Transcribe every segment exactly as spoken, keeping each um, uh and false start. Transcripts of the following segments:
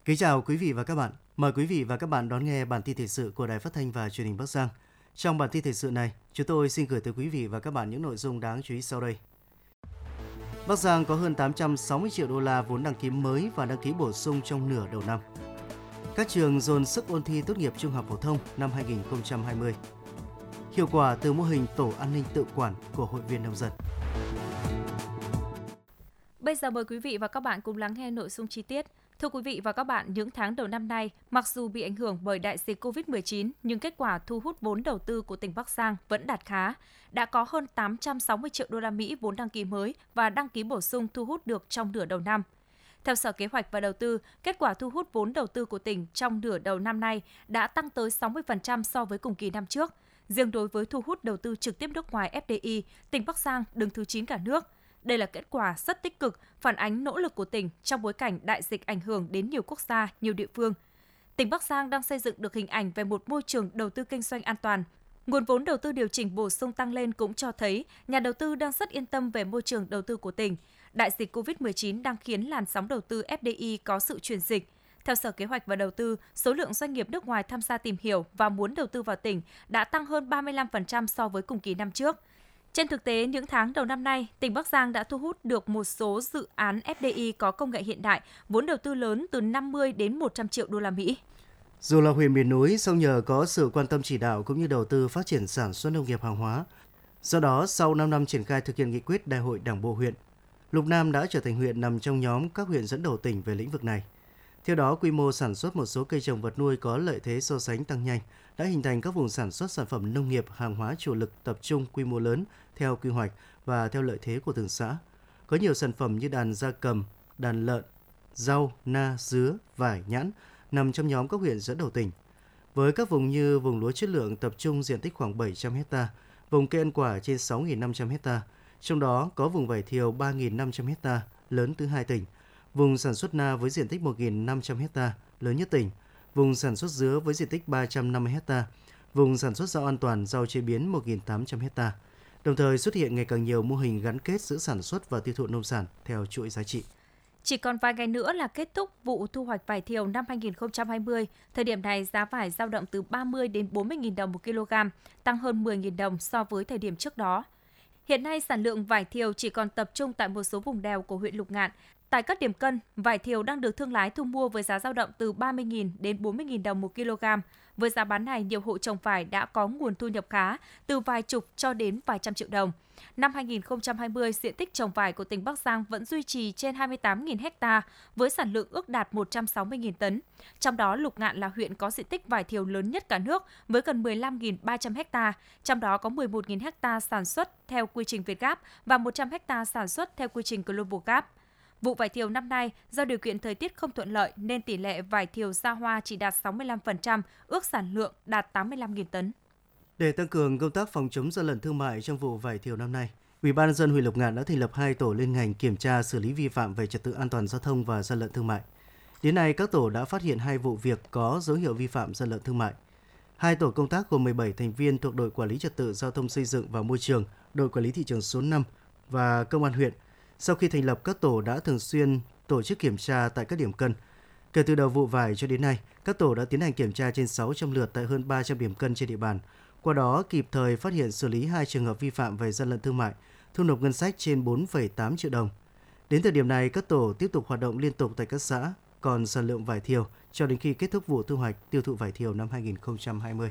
Kính chào quý vị và các bạn. Mời quý vị và các bạn đón nghe bản tin thời sự của Đài Phát thanh và Truyền hình Bắc Giang. Trong bản tin thời sự này, chúng tôi xin gửi tới quý vị và các bạn những nội dung đáng chú ý sau đây. Bắc Giang có hơn tám trăm sáu mươi triệu đô la vốn đăng ký mới và đăng ký bổ sung trong nửa đầu năm. Các trường dồn sức ôn thi tốt nghiệp trung học phổ thông năm hai không hai không. Hiệu quả từ mô hình tổ an ninh tự quản của hội viên nông dân. Bây giờ mời quý vị và các bạn cùng lắng nghe nội dung chi tiết. Thưa quý vị và các bạn, những tháng đầu năm nay, mặc dù bị ảnh hưởng bởi đại dịch covid mười chín, nhưng kết quả thu hút vốn đầu tư của tỉnh Bắc Giang vẫn đạt khá. Đã có hơn tám trăm sáu mươi triệu đô la Mỹ vốn đăng ký mới và đăng ký bổ sung thu hút được trong nửa đầu năm. Theo Sở Kế hoạch và Đầu tư, kết quả thu hút vốn đầu tư của tỉnh trong nửa đầu năm nay đã tăng tới sáu mươi phần trăm so với cùng kỳ năm trước. Riêng đối với thu hút đầu tư trực tiếp nước ngoài ép đê i, tỉnh Bắc Giang đứng thứ chín cả nước. Đây là kết quả rất tích cực, phản ánh nỗ lực của tỉnh trong bối cảnh đại dịch ảnh hưởng đến nhiều quốc gia, nhiều địa phương. Tỉnh Bắc Giang đang xây dựng được hình ảnh về một môi trường đầu tư kinh doanh an toàn. Nguồn vốn đầu tư điều chỉnh bổ sung tăng lên cũng cho thấy nhà đầu tư đang rất yên tâm về môi trường đầu tư của tỉnh. Đại dịch covid mười chín đang khiến làn sóng đầu tư ép đê i có sự chuyển dịch. Theo Sở Kế hoạch và Đầu tư, số lượng doanh nghiệp nước ngoài tham gia tìm hiểu và muốn đầu tư vào tỉnh đã tăng hơn ba mươi lăm phần trăm so với cùng kỳ năm trước. Trên thực tế, những tháng đầu năm nay, tỉnh Bắc Giang đã thu hút được một số dự án ép đê i có công nghệ hiện đại, vốn đầu tư lớn từ năm mươi đến một trăm triệu đô la Mỹ. Dù là huyện miền núi, song nhờ có sự quan tâm chỉ đạo cũng như đầu tư phát triển sản xuất nông nghiệp hàng hóa. Do đó, sau năm năm triển khai thực hiện nghị quyết Đại hội Đảng bộ huyện, Lục Nam đã trở thành huyện nằm trong nhóm các huyện dẫn đầu tỉnh về lĩnh vực này. Theo đó, quy mô sản xuất một số cây trồng vật nuôi có lợi thế so sánh tăng nhanh, đã hình thành các vùng sản xuất sản phẩm nông nghiệp, hàng hóa chủ lực tập trung quy mô lớn theo quy hoạch và theo lợi thế của từng xã. Có nhiều sản phẩm như đàn gia cầm, đàn lợn, rau, na, dứa, vải, nhãn nằm trong nhóm các huyện dẫn đầu tỉnh. Với các vùng như vùng lúa chất lượng tập trung diện tích khoảng bảy trăm héc ta, vùng cây ăn quả trên sáu nghìn năm trăm héc ta, trong đó có vùng vải thiều ba nghìn năm trăm héc ta, lớn thứ hai tỉnh. Vùng sản xuất na với diện tích một nghìn năm trăm héc ta, lớn nhất tỉnh. Vùng sản xuất dứa với diện tích ba trăm năm mươi héc ta. Vùng sản xuất rau an toàn, rau chế biến một nghìn tám trăm héc ta. Đồng thời xuất hiện ngày càng nhiều mô hình gắn kết giữa sản xuất và tiêu thụ nông sản theo chuỗi giá trị. Chỉ còn vài ngày nữa là kết thúc vụ thu hoạch vải thiều năm hai không hai không. Thời điểm này, giá vải dao động từ ba mươi đến bốn mươi nghìn đồng một kg, tăng hơn mười nghìn đồng so với thời điểm trước đó. Hiện nay, sản lượng vải thiều chỉ còn tập trung tại một số vùng đèo của huyện Lục Ngạn. Tại các điểm cân, vải thiều đang được thương lái thu mua với giá dao động từ ba mươi nghìn đến bốn mươi nghìn đồng một kg. Với giá bán này, nhiều hộ trồng vải đã có nguồn thu nhập khá, từ vài chục cho đến vài trăm triệu đồng. Năm hai không hai không, diện tích trồng vải của tỉnh Bắc Giang vẫn duy trì trên hai mươi tám nghìn héc ta, với sản lượng ước đạt một trăm sáu mươi nghìn tấn. Trong đó, Lục Ngạn là huyện có diện tích vải thiều lớn nhất cả nước với gần mười lăm nghìn ba trăm héc ta, trong đó có mười một nghìn héc ta sản xuất theo quy trình Việt Gap và một trăm héc ta sản xuất theo quy trình Global Gap. Vụ vải thiều năm nay, do điều kiện thời tiết không thuận lợi nên tỷ lệ vải thiều ra hoa chỉ đạt sáu mươi lăm phần trăm, ước sản lượng đạt tám mươi lăm nghìn tấn. Để tăng cường công tác phòng chống gian lận thương mại trong vụ vải thiều năm nay, Ủy ban nhân dân huyện Lục Ngạn đã thành lập hai tổ liên ngành kiểm tra xử lý vi phạm về trật tự an toàn giao thông và gian lận thương mại. Đến nay, các tổ đã phát hiện hai vụ việc có dấu hiệu vi phạm gian lận thương mại. Hai tổ công tác gồm mười bảy thành viên thuộc đội quản lý trật tự giao thông xây dựng và môi trường, đội quản lý thị trường số năm và công an huyện. Sau khi thành lập, các tổ đã thường xuyên tổ chức kiểm tra tại các điểm cân. Kể từ đầu vụ vải cho đến nay, các tổ đã tiến hành kiểm tra trên sáu trăm lượt tại hơn ba trăm điểm cân trên địa bàn. Qua đó, kịp thời phát hiện xử lý hai trường hợp vi phạm về gian lận thương mại, thu nộp ngân sách trên bốn phẩy tám triệu đồng. Đến thời điểm này, các tổ tiếp tục hoạt động liên tục tại các xã, còn sản lượng vải thiều cho đến khi kết thúc vụ thu hoạch tiêu thụ vải thiều năm hai không hai không.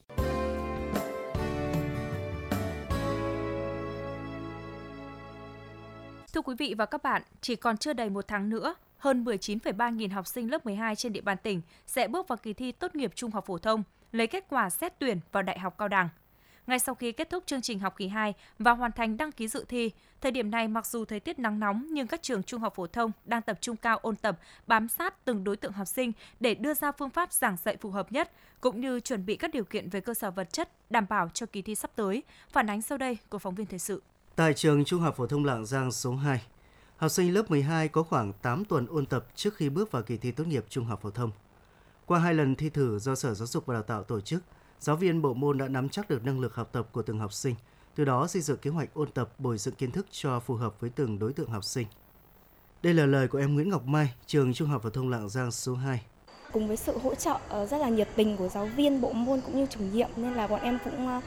Thưa quý vị và các bạn, chỉ còn chưa đầy một tháng nữa, hơn mười chín phẩy ba nghìn học sinh lớp mười hai trên địa bàn tỉnh sẽ bước vào kỳ thi tốt nghiệp trung học phổ thông, lấy kết quả xét tuyển vào đại học cao đẳng. Ngay sau khi kết thúc chương trình học kỳ hai và hoàn thành đăng ký dự thi, thời điểm này mặc dù thời tiết nắng nóng nhưng các trường trung học phổ thông đang tập trung cao ôn tập, bám sát từng đối tượng học sinh để đưa ra phương pháp giảng dạy phù hợp nhất, cũng như chuẩn bị các điều kiện về cơ sở vật chất đảm bảo cho kỳ thi sắp tới. Phản ánh sau đây của phóng viên thời sự. Tại trường Trung học phổ thông Lạng Giang số hai, học sinh lớp mười hai có khoảng tám tuần ôn tập trước khi bước vào kỳ thi tốt nghiệp trung học phổ thông. Qua hai lần thi thử do Sở Giáo dục và Đào tạo tổ chức, giáo viên bộ môn đã nắm chắc được năng lực học tập của từng học sinh, từ đó xây dựng kế hoạch ôn tập bồi dưỡng kiến thức cho phù hợp với từng đối tượng học sinh. Đây là lời của em Nguyễn Ngọc Mai, trường Trung học phổ thông Lạng Giang số hai. Cùng với sự hỗ trợ rất là nhiệt tình của giáo viên, bộ môn cũng như chủ nhiệm nên là bọn em cũng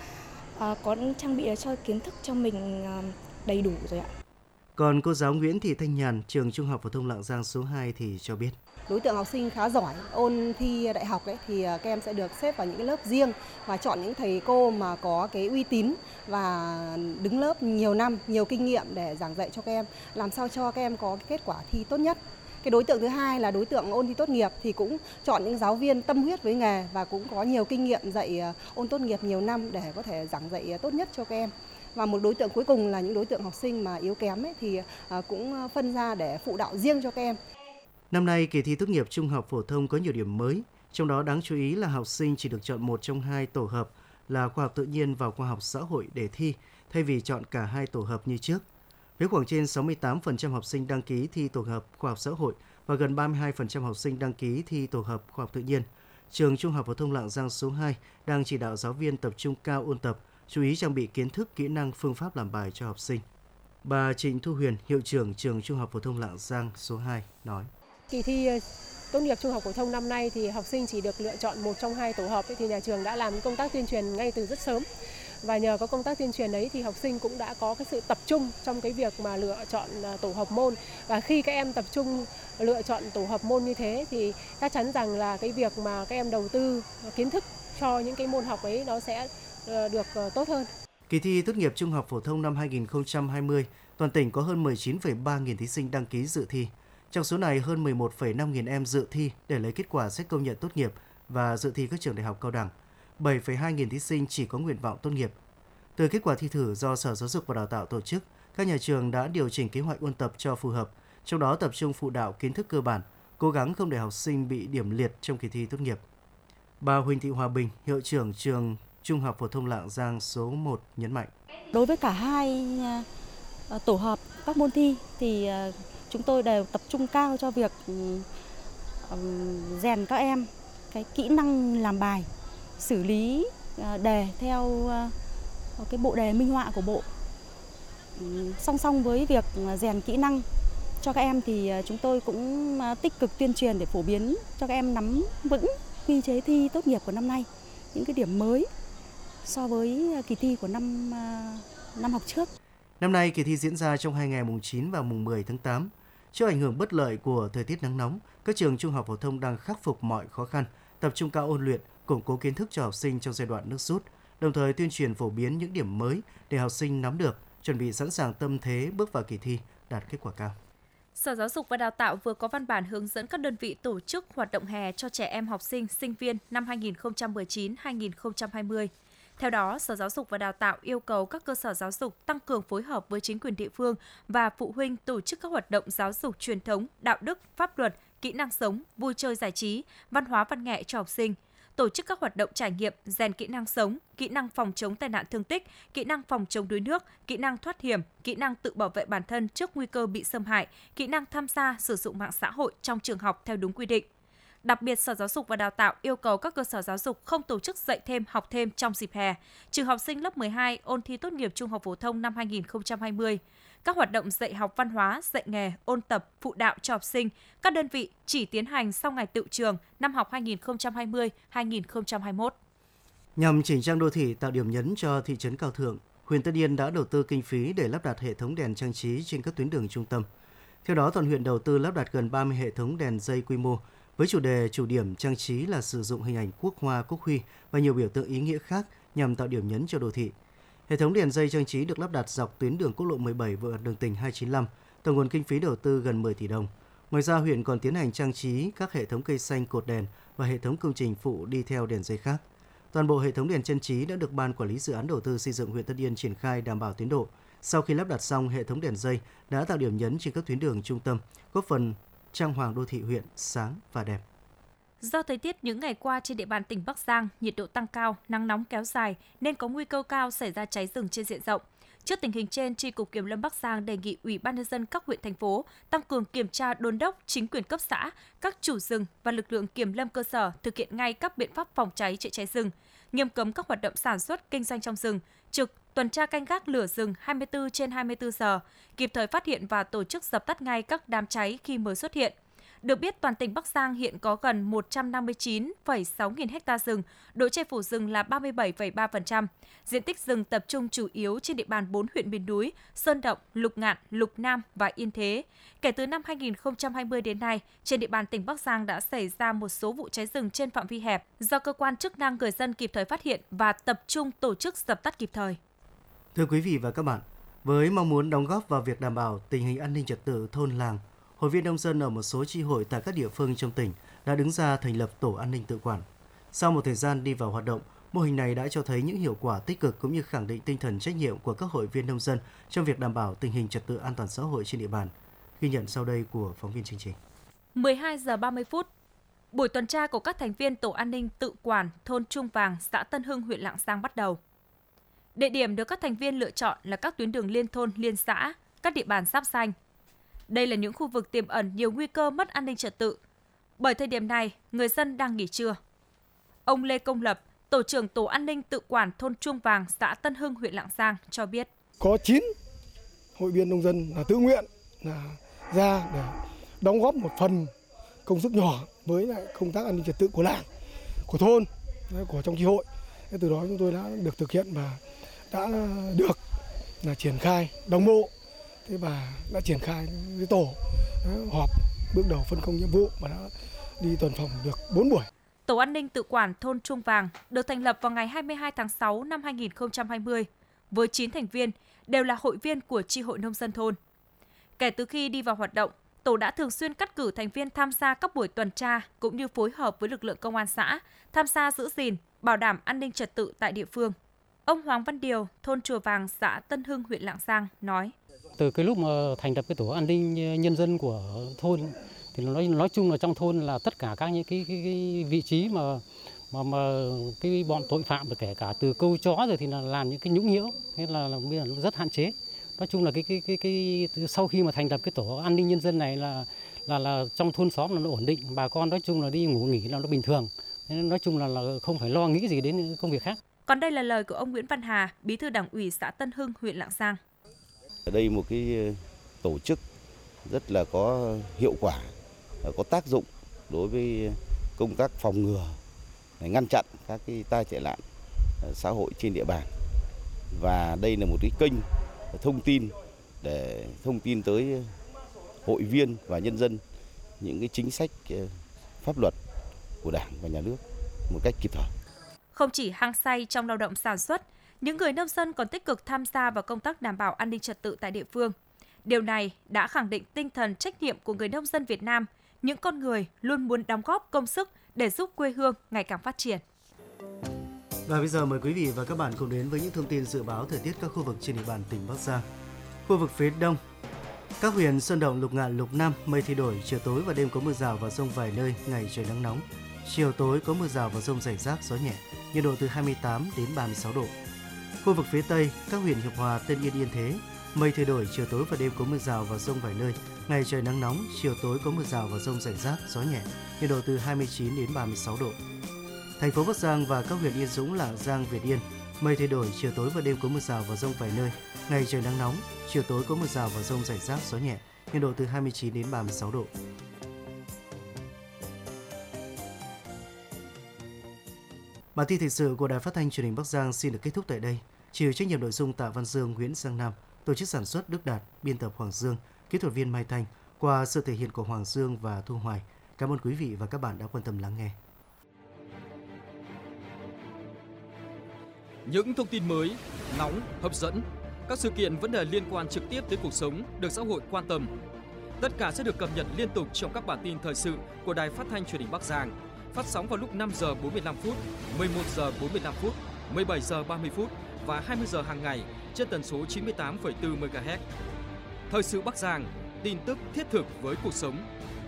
có trang bị cho kiến thức cho mình đầy đủ rồi ạ. Còn cô giáo Nguyễn Thị Thanh Nhàn, trường Trung học phổ thông Lạng Giang số hai thì cho biết. Đối tượng học sinh khá giỏi, ôn thi đại học ấy, thì các em sẽ được xếp vào những lớp riêng và chọn những thầy cô mà có cái uy tín và đứng lớp nhiều năm, nhiều kinh nghiệm để giảng dạy cho các em, làm sao cho các em có cái kết quả thi tốt nhất. Cái đối tượng thứ hai là đối tượng ôn thi tốt nghiệp thì cũng chọn những giáo viên tâm huyết với nghề và cũng có nhiều kinh nghiệm dạy ôn tốt nghiệp nhiều năm để có thể giảng dạy tốt nhất cho các em. Và một đối tượng cuối cùng là những đối tượng học sinh mà yếu kém ấy, thì cũng phân ra để phụ đạo riêng cho các em. Năm nay, kỳ thi tốt nghiệp trung học phổ thông có nhiều điểm mới, trong đó đáng chú ý là học sinh chỉ được chọn một trong hai tổ hợp là khoa học tự nhiên và khoa học xã hội để thi, thay vì chọn cả hai tổ hợp như trước. Với khoảng trên sáu mươi tám phần trăm học sinh đăng ký thi tổ hợp khoa học xã hội và gần ba mươi hai phần trăm học sinh đăng ký thi tổ hợp khoa học tự nhiên, trường Trung học phổ thông Lạng Giang số hai đang chỉ đạo giáo viên tập trung cao ôn tập, chú ý trang bị kiến thức, kỹ năng, phương pháp làm bài cho học sinh. Bà Trịnh Thu Huyền, hiệu trưởng trường Trung học phổ thông Lạng Giang số hai nói. Kỳ thi tốt nghiệp trung học phổ thông năm nay thì học sinh chỉ được lựa chọn một trong hai tổ hợp ấy, thì nhà trường đã làm công tác tuyên truyền ngay từ rất sớm. Và nhờ có công tác tuyên truyền đấy thì học sinh cũng đã có cái sự tập trung trong cái việc mà lựa chọn tổ hợp môn. Và khi các em tập trung lựa chọn tổ hợp môn như thế thì chắc chắn rằng là cái việc mà các em đầu tư kiến thức cho những cái môn học ấy nó sẽ được tốt hơn. Kỳ thi tốt nghiệp trung học phổ thông năm hai không hai không, toàn tỉnh có hơn mười chín phẩy ba nghìn thí sinh đăng ký dự thi. Trong số này, hơn mười một phẩy năm nghìn em dự thi để lấy kết quả xét công nhận tốt nghiệp và dự thi các trường đại học cao đẳng. bảy phẩy hai nghìn thí sinh chỉ có nguyện vọng tốt nghiệp. Từ kết quả thi thử do Sở Giáo dục và Đào tạo tổ chức, các nhà trường đã điều chỉnh kế hoạch ôn tập cho phù hợp, trong đó tập trung phụ đạo kiến thức cơ bản, cố gắng không để học sinh bị điểm liệt trong kỳ thi tốt nghiệp. Bà Huỳnh Thị Hòa Bình, hiệu trưởng trường Trung học phổ thông Lạng Giang số một nhấn mạnh. Đối với cả hai tổ hợp các môn thi thì chúng tôi đều tập trung cao cho việc rèn các em cái kỹ năng làm bài, xử lý đề theo cái bộ đề minh họa của bộ. Song song với việc rèn kỹ năng cho các em thì chúng tôi cũng tích cực tuyên truyền để phổ biến cho các em nắm vững quy chế thi tốt nghiệp của năm nay, những cái điểm mới so với kỳ thi của năm năm học trước. Năm nay, kỳ thi diễn ra trong hai ngày mùng chín và mùng mười tháng tám. Trước ảnh hưởng bất lợi của thời tiết nắng nóng, các trường trung học phổ thông đang khắc phục mọi khó khăn, tập trung cao ôn luyện, củng cố kiến thức cho học sinh trong giai đoạn nước rút, đồng thời tuyên truyền phổ biến những điểm mới để học sinh nắm được, chuẩn bị sẵn sàng tâm thế bước vào kỳ thi đạt kết quả cao. Sở Giáo dục và Đào tạo vừa có văn bản hướng dẫn các đơn vị tổ chức hoạt động hè cho trẻ em học sinh, sinh viên năm hai nghìn không trăm mười chín đến hai nghìn không trăm hai mươi. Theo đó, Sở Giáo dục và Đào tạo yêu cầu các cơ sở giáo dục tăng cường phối hợp với chính quyền địa phương và phụ huynh tổ chức các hoạt động giáo dục truyền thống, đạo đức, pháp luật, kỹ năng sống, vui chơi giải trí, văn hóa văn nghệ cho học sinh, tổ chức các hoạt động trải nghiệm, rèn kỹ năng sống, kỹ năng phòng chống tai nạn thương tích, kỹ năng phòng chống đuối nước, kỹ năng thoát hiểm, kỹ năng tự bảo vệ bản thân trước nguy cơ bị xâm hại, kỹ năng tham gia sử dụng mạng xã hội trong trường học theo đúng quy định. Đặc biệt, Sở Giáo dục và Đào tạo yêu cầu các cơ sở giáo dục không tổ chức dạy thêm, học thêm trong dịp hè, trừ học sinh lớp mười hai ôn thi tốt nghiệp trung học phổ thông năm hai nghìn không trăm hai mươi. Các hoạt động dạy học văn hóa, dạy nghề, ôn tập, phụ đạo cho học sinh, các đơn vị chỉ tiến hành sau ngày tựu trường năm học hai nghìn không trăm hai mươi đến hai nghìn không trăm hai mươi mốt. Nhằm chỉnh trang đô thị tạo điểm nhấn cho thị trấn Cao Thượng, huyện Tân Yên đã đầu tư kinh phí để lắp đặt hệ thống đèn trang trí trên các tuyến đường trung tâm. Theo đó, toàn huyện đầu tư lắp đặt gần ba mươi hệ thống đèn dây quy mô, với chủ đề chủ điểm trang trí là sử dụng hình ảnh quốc hoa, quốc huy và nhiều biểu tượng ý nghĩa khác nhằm tạo điểm nhấn cho đô thị. Hệ thống đèn dây trang trí được lắp đặt dọc tuyến đường quốc lộ mười bảy và đường tỉnh hai chín lăm, tổng nguồn kinh phí đầu tư gần mười tỷ đồng. Ngoài ra, huyện còn tiến hành trang trí các hệ thống cây xanh, cột đèn và hệ thống công trình phụ đi theo đèn dây khác. Toàn bộ hệ thống đèn trang trí đã được Ban Quản lý Dự án Đầu tư xây dựng huyện Tân Yên triển khai đảm bảo tiến độ. Sau khi lắp đặt xong, hệ thống đèn dây đã tạo điểm nhấn trên các tuyến đường trung tâm, góp phần trang hoàng đô thị huyện sáng và đẹp. Do thời tiết những ngày qua trên địa bàn tỉnh Bắc Giang nhiệt độ tăng cao, nắng nóng kéo dài nên có nguy cơ cao xảy ra cháy rừng trên diện rộng. Trước tình hình trên, Chi cục Kiểm lâm Bắc Giang đề nghị Ủy ban nhân dân các huyện thành phố tăng cường kiểm tra đôn đốc chính quyền cấp xã, các chủ rừng và lực lượng kiểm lâm cơ sở thực hiện ngay các biện pháp phòng cháy chữa cháy rừng, nghiêm cấm các hoạt động sản xuất kinh doanh trong rừng, trực tuần tra canh gác lửa rừng hai mươi tư trên hai mươi tư giờ, kịp thời phát hiện và tổ chức dập tắt ngay các đám cháy khi mới xuất hiện. Được biết, toàn tỉnh Bắc Giang hiện có gần một trăm năm mươi chín phẩy sáu nghìn ha rừng, độ che phủ rừng là ba mươi bảy phẩy ba phần trăm. Diện tích rừng tập trung chủ yếu trên địa bàn bốn huyện miền núi, Sơn Động, Lục Ngạn, Lục Nam và Yên Thế. Kể từ năm hai nghìn không trăm hai mươi đến nay, trên địa bàn tỉnh Bắc Giang đã xảy ra một số vụ cháy rừng trên phạm vi hẹp do cơ quan chức năng người dân kịp thời phát hiện và tập trung tổ chức dập tắt kịp thời. Thưa quý vị và các bạn, với mong muốn đóng góp vào việc đảm bảo tình hình an ninh trật tự thôn làng, Hội viên nông dân ở một số chi hội tại các địa phương trong tỉnh đã đứng ra thành lập tổ an ninh tự quản. Sau một thời gian đi vào hoạt động, mô hình này đã cho thấy những hiệu quả tích cực cũng như khẳng định tinh thần trách nhiệm của các hội viên nông dân trong việc đảm bảo tình hình trật tự an toàn xã hội trên địa bàn. Ghi nhận sau đây của phóng viên chương trình. mười hai giờ ba mươi phút, buổi tuần tra của các thành viên tổ an ninh tự quản thôn Trung Vàng, xã Tân Hưng, huyện Lạng Giang bắt đầu. Địa điểm được các thành viên lựa chọn là các tuyến đường liên thôn, liên xã, các địa bàn giáp ranh. Đây là những khu vực tiềm ẩn nhiều nguy cơ mất an ninh trật tự. Bởi thời điểm này, người dân đang nghỉ trưa. Ông Lê Công Lập, tổ trưởng tổ an ninh tự quản thôn Trung Vàng, xã Tân Hưng, huyện Lạng Giang cho biết. Có chín hội viên nông dân là tự nguyện là ra để đóng góp một phần công sức nhỏ với lại công tác an ninh trật tự của làng, của thôn, của trong chi hội. Từ đó chúng tôi đã được thực hiện và đã được là triển khai đồng bộ. Thế và đã triển khai với tổ họp bước đầu phân công nhiệm vụ và đã đi tuần phòng được bốn buổi. Tổ an ninh tự quản thôn Trung Vàng được thành lập vào ngày hai mươi hai tháng sáu năm hai nghìn không trăm hai mươi với chín thành viên đều là hội viên của chi hội nông dân thôn. Kể từ khi đi vào hoạt động, tổ đã thường xuyên cắt cử thành viên tham gia các buổi tuần tra cũng như phối hợp với lực lượng công an xã tham gia giữ gìn, bảo đảm an ninh trật tự tại địa phương. Ông Hoàng Văn Điều, thôn Chùa Vàng, xã Tân Hưng, huyện Lạng Giang nói: Từ cái lúc mà thành lập cái tổ an ninh nhân dân của thôn thì nói nói chung là trong thôn là tất cả các những cái, cái, cái vị trí mà mà mà cái bọn tội phạm kể cả từ câu chó rồi thì là làm những cái nhũng nhiễu, thế là, là bây giờ nó rất hạn chế. Nói chung là cái cái cái cái sau khi mà thành lập cái tổ an ninh nhân dân này là là là trong thôn xóm là nó ổn định, bà con nói chung là đi ngủ nghỉ là nó bình thường. Nên nói chung là, là không phải lo nghĩ gì đến công việc khác. Còn đây là lời của ông Nguyễn Văn Hà, Bí thư Đảng ủy xã Tân Hưng, huyện Lạng Giang. Ở đây một cái tổ chức rất là có hiệu quả, có tác dụng đối với công tác phòng ngừa, ngăn chặn các cái tai tệ nạn xã hội trên địa bàn. Và đây là một cái kênh thông tin để thông tin tới hội viên và nhân dân những cái chính sách pháp luật của Đảng và Nhà nước một cách kịp thời. Không chỉ hăng say trong lao động sản xuất, những người nông dân còn tích cực tham gia vào công tác đảm bảo an ninh trật tự tại địa phương. Điều này đã khẳng định tinh thần trách nhiệm của người nông dân Việt Nam, những con người luôn muốn đóng góp công sức để giúp quê hương ngày càng phát triển. Và bây giờ mời quý vị và các bạn cùng đến với những thông tin dự báo thời tiết các khu vực trên địa bàn tỉnh Bắc Giang. Khu vực phía Đông, các huyện Sơn Động, Lục Ngạn, Lục Nam mây thay đổi, chiều tối và đêm có mưa rào và dông vài nơi, ngày trời nắng nóng. Chiều tối có mưa rào và dông rải rác, gió nhẹ, nhiệt độ từ hai mươi tám đến ba mươi sáu độ. Khu vực phía Tây, các huyện Hiệp Hòa, Tân Yên, Yên Thế, mây thay đổi, chiều tối và đêm có mưa rào và dông vài nơi, ngày trời nắng nóng, chiều tối có mưa rào và dông rải rác, gió nhẹ, nhiệt độ từ hai mươi chín đến ba mươi sáu độ. Thành phố Bắc Giang và các huyện Yên Dũng, Lạng Giang, Việt Yên, mây thay đổi, chiều tối và đêm có mưa rào và dông vài nơi, ngày trời nắng nóng, chiều tối có mưa rào và dông rải rác, gió nhẹ, nhiệt độ từ hai mươi chín đến ba mươi sáu độ. Bản tin thời sự của Đài Phát thanh Truyền hình Bắc Giang xin được kết thúc tại đây. Chịu trách nhiệm nội dung Tạ Văn Dương, Nguyễn Giang Nam, tổ chức sản xuất Đức Đạt, biên tập Hoàng Dương, kỹ thuật viên Mai Thanh, qua sự thể hiện của Hoàng Dương và Thu Hoài. Cảm ơn quý vị và các bạn đã quan tâm lắng nghe. Những thông tin mới, nóng, hấp dẫn, các sự kiện vấn đề liên quan trực tiếp tới cuộc sống được xã hội quan tâm. Tất cả sẽ được cập nhật liên tục trong các bản tin thời sự của Đài Phát thanh Truyền hình Bắc Giang, phát sóng vào lúc năm giờ bốn mươi lăm phút, mười một giờ bốn mươi lăm phút, mười bảy giờ ba mươi phút và hai mươi giờ hàng ngày trên tần số chín mươi tám phẩy bốn mê ga héc. Thời sự Bắc Giang, tin tức thiết thực với cuộc sống.